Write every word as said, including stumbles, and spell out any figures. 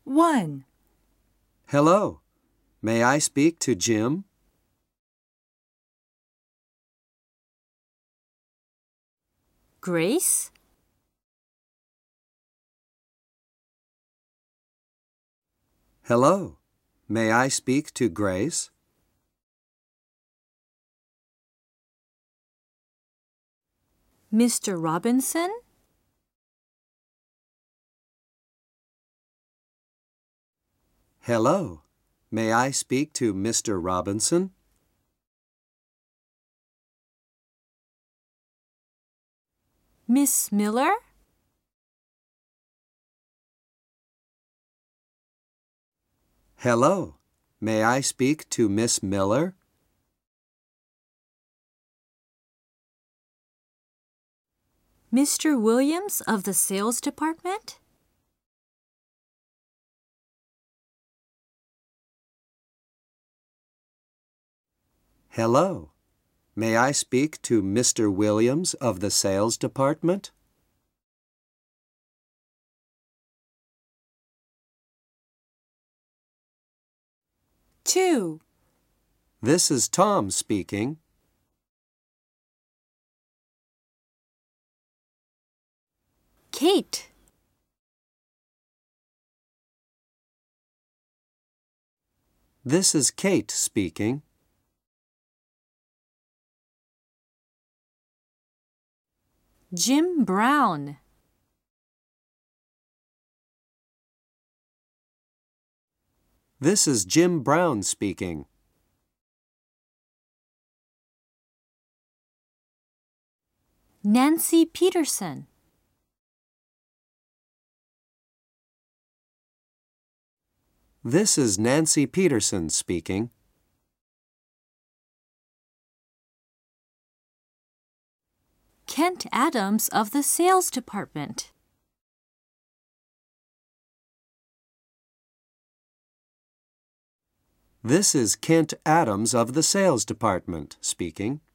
one. Hello. May I speak to Jim? Grace? Hello. May I speak to Grace? Mister Robinson? Hello. May I speak to Mister Robinson? Miss Miller? Hello. May I speak to Miss Miller? Mister Williams of the sales department? Hello. May I speak to Mister Williams of the sales department? two. This is Tom speaking. Kate? This is Kate speaking. Jim Brown? This is Jim Brown speaking. Nancy Peterson? This is Nancy Peterson speaking. Kent Adams of the sales department? This is Kent Adams of the sales department speaking.